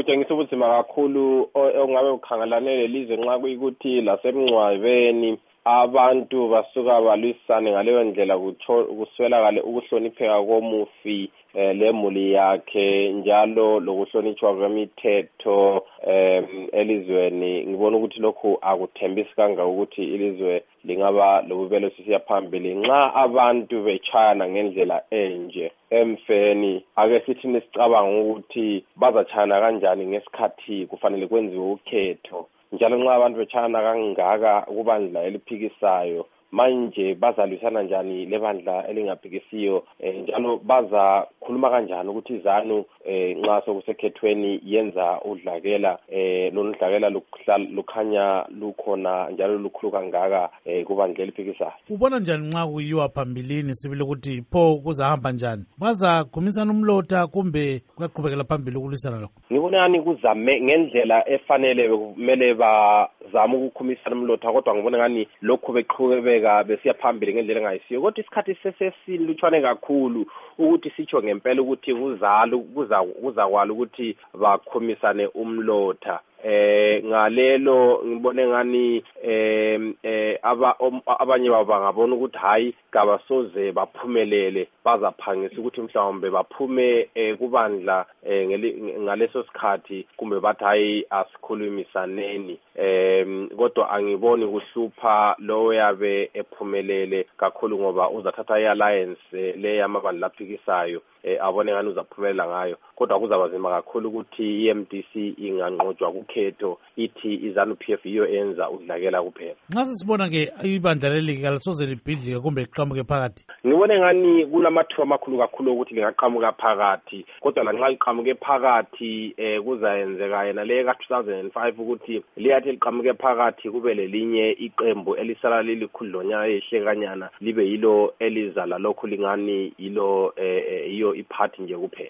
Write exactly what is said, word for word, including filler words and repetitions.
kutshengisa ubunzima kakhulu ongabe ukhangelane lelizwe nxa kuyikuthi lasemncwabeni abantu basuka balwisane ngaleyo ndlela kuswelakale ukuhlonipheka komufi eh, lemuli yakhe njalo lokuhlonitshwa kwemithetho eh, elizweni. Ngibona ukuthi lokhu akuthembisi kanga ukuthi ilizwe lingaba lobubelo sisiya phambili nxa abantu betshayana ngendlela enje emfeni. Ake sithi nisicabanga ukuthi bazatshayana kanjani ngesikhathi kufanele kwenziwe ukhetho, njalo nxa abantu betshayana kangaka kubandla eliphikisayo manje bazalwisana njani lebandla elingaphikisiyo, eh, njalo baza khuluma kanjani ukuthi izanu eh, nxa sokusekhethweni yenza udlakela eh, lolu dlakela lukhanya lukhona njalo lukhulu kangaka eh, kubandla eliphikisayo. Ubona njani nxa kuyiwa phambilini sibile ukuthi pho kuzahamba njani? Bazagumisana umlotha kumbe kuyaqhubekela phambili ukulwisana lokho? Ngibona yani kuzame ngendlela efanele kumele bazama ukukhumisana umlotha, kodwa ngibona ngani lokhu beqhubeka besiya phambili ngendlela engayisiyo. Kodwa isikhathi sesesilutshwane kakhulu ukuthi sitsho ngempela ukuthi kuzalo kuza kuzakwala ukuthi bakhumisane umlotha. Eh ngalelo ngibone ngani eh eh aba abanye bangabona ukuthi hayi kabasoze baphumelele, bazaphangisa ukuthi mhlawumbe baphume kubandla ngaleso sikhathi kumbe bathi hayi asikhulumisaneni. Eh kodwa angiboni kuhlupha lo yabe ephumelele kakhulu ngoba uzathatha i-alliance le yamabandla laphikisayo eh abone ngani uzaphumelela ngayo, kodwa kuzabazima kakhulu ukuthi i-M D C inganqotshwa kukhetho ithi izanu-P F iyo enza udlakela kuphela. Nxa sisibona ke ibandla leli kalisoze libhidlike kumbe liqhamuke phakathi, ngibone ngani kulamathuba amakhulu kakhulu ukuthi lingaqhamuka phakathi, kodwa lanxa liqhamuke phakathi eh kuzayenzeka yena le ka two thousand five ukuthi liyathi liqhamuke phakathi kube lelinye iqembu elisala lilikhudlonyana ehlekanyana libe yilo eliza lalokhu lingani yilo eh iyo iphathi nje kuphela.